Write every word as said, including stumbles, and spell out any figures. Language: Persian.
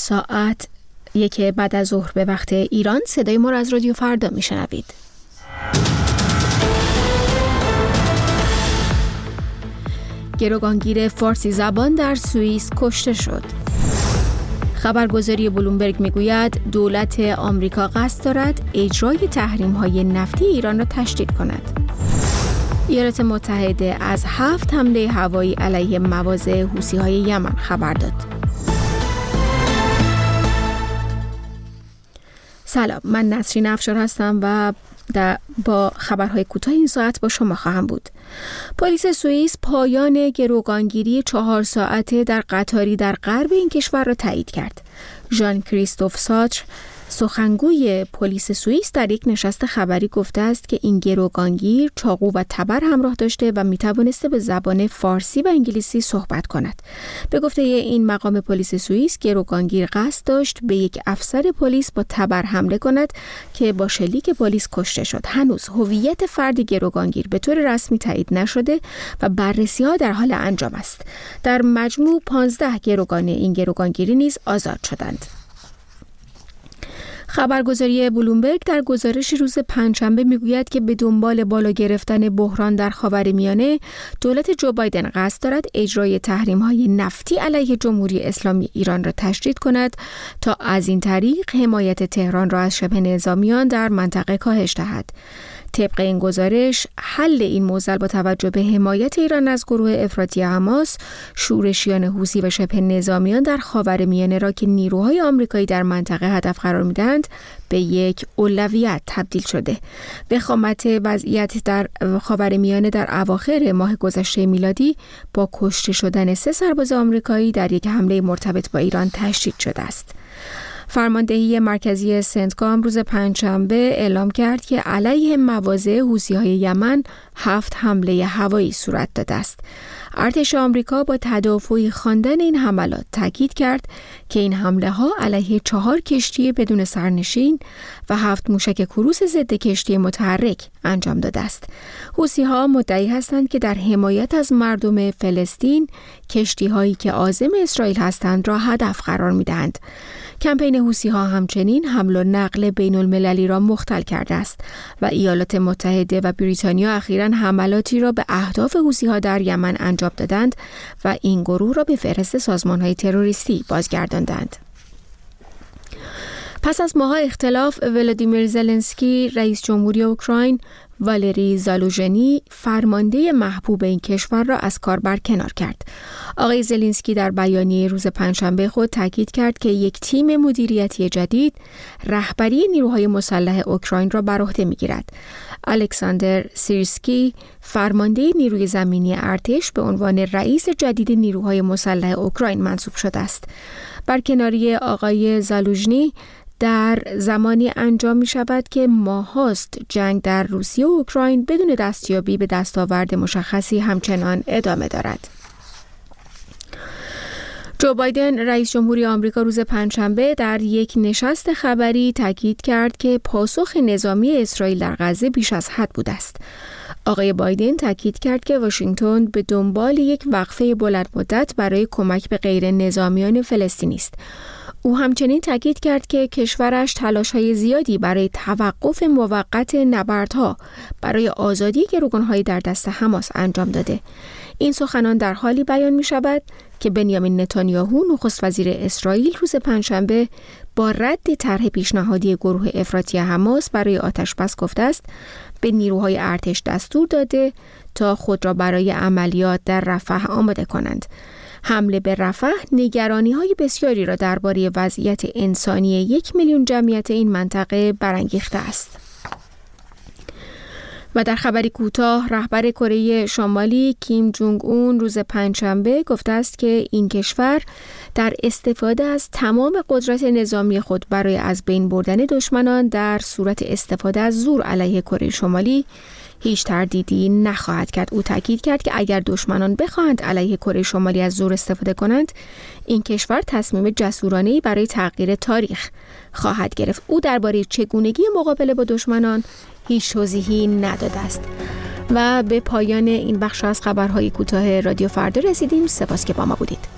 ساعت یک بعد از ظهر به وقت ایران. صدای ما را از رادیو فردا میشنوید. گروگانگیر فارسی زبان در سوئیس کشته شد. خبرگزاری بلومبرگ میگوید دولت آمریکا قصد دارد اجرای تحریم‌های نفتی ایران را تشدید کند. ایالات متحده از هفت حمله هوایی علیه مواضع حوثی‌های یمن خبر داد. سلام، من نسرین افشار هستم و با خبرهای کوتاه این ساعت با شما خواهم بود. پلیس سوئیس پایان گروگانگیری چهار ساعته در قطاری در غرب این کشور را تایید کرد. ژان کریستوف ساتر، سخنگوی پلیس سوئیس، در یک نشست خبری گفته است که این گروگانگیر چاقو و تبر همراه داشته و میتوانسته به زبان فارسی و انگلیسی صحبت کند. به گفته این مقام پلیس سوئیس، گروگانگیر قصد داشت به یک افسر پلیس با تبر حمله کند که با شلیک پلیس کشته شد. هنوز هویت فرد گروگانگیر به طور رسمی تایید نشده و بررسی‌ها در حال انجام است. در مجموع پانزده گروگان این گروگانگیری نیز آزاد شدند. خبرگزاری بلومبرگ در گزارش روز پنجشنبه میگوید که به دنبال بالا گرفتن بحران در خاورمیانه، دولت جو بایدن قصد دارد اجرای تحریم‌های نفتی علیه جمهوری اسلامی ایران را تشدید کند تا از این طریق حمایت تهران را از شبه نظامیان در منطقه کاهش دهد. طبق این گزارش، حل این معضل با توجه به حمایت ایران از گروه افراطی حماس، شورشیان حوثی و شبه نظامیان در خاورمیانه را که نیروهای آمریکایی در منطقه هدف قرار می‌دهند، به یک اولویت تبدیل شده. وخامت وضعیت در خاورمیانه در اواخر ماه گذشته میلادی با کشته شدن سه سرباز آمریکایی در یک حمله مرتبط با ایران تشدید شده است. فرماندهی مرکزی سنتکام روز پنجشنبه اعلام کرد که علیه مواضع حوثی‌های یمن هفت حمله هوایی صورت داده است. ارتش آمریکا با تدافعی خواندن این حملات تاکید کرد که این حمله ها علیه چهار کشتی بدون سرنشین و هفت موشک کروس ضد کشتی متحرک انجام داده است. حوثی‌ها مدعی هستند که در حمایت از مردم فلسطین، کشتی هایی که عازم اسرائیل هستند را هدف قرار می‌دهند. کمپین حوثی‌ها همچنین حمل و نقل بین المللی را مختل کرده است و ایالات متحده و بریتانیا اخیراً حملاتی را به اهداف حوثی‌ها در یمن انجام دادند و این گروه را به فهرست سازمان‌های تروریستی بازگرداندند. پس از ماه‌ها اختلاف، ولادیمیر زلنسکی، رئیس جمهوری اوکراین، والری زالوژنی، فرمانده محبوب این کشور را از کار برکنار کرد. آقای زلنسکی در بیانیه روز پنجشنبه خود تاکید کرد که یک تیم مدیریتی جدید رهبری نیروهای مسلح اوکراین را بر عهده می‌گیرد. الکساندر سیرسکی، فرمانده نیروی زمینی ارتش، به عنوان رئیس جدید نیروهای مسلح اوکراین منصوب شده است. برکناری آقای زالوژنی در زمانی انجام می شود که ماهاست جنگ در روسیه و اوکراین بدون دستیابی به دستاورد مشخصی همچنان ادامه دارد. جو بایدن، رئیس جمهوری آمریکا، روز پنجشنبه در یک نشست خبری تاکید کرد که پاسخ نظامی اسرائیل در غزه بیش از حد بوده است. آقای بایدن تاکید کرد که واشنگتن به دنبال یک وقفه بلند مدت برای کمک به غیر نظامیان فلسطینی است. او همچنین تاکید کرد که کشورش تلاش‌های زیادی برای توقف موقت نبردها برای آزادی گروگان‌های در دست حماس انجام داده. این سخنان در حالی بیان می‌شود که بنیامین نتانیاهو، نخست وزیر اسرائیل، روز پنجشنبه با رد طرح پیشنهادی گروه افراطی حماس برای آتش‌بس گفته است به نیروهای ارتش دستور داده تا خود را برای عملیات در رفح آماده کنند. حمله به رفح نگرانی‌های بسیاری را درباره وضعیت انسانی یک میلیون جمعیت این منطقه برانگیخته است. و در خبری کوتاه، رهبر کره شمالی کیم جونگ اون روز پنجشنبه گفته است که این کشور در استفاده از تمام قدرت نظامی خود برای از بین بردن دشمنان در صورت استفاده از زور علیه کره شمالی هیچ تردیدی نخواهد کرد. او تاکید کرد که اگر دشمنان بخواهند علیه کره شمالی از زور استفاده کنند، این کشور تصمیم جسورانه‌ای برای تغییر تاریخ خواهد گرفت. او درباره چگونگی مقابله با دشمنان هیچ توضیحی نداده است. و به پایان این بخش از خبرهای کوتاه رادیو فردا رسیدیم. سپاس که با ما بودید.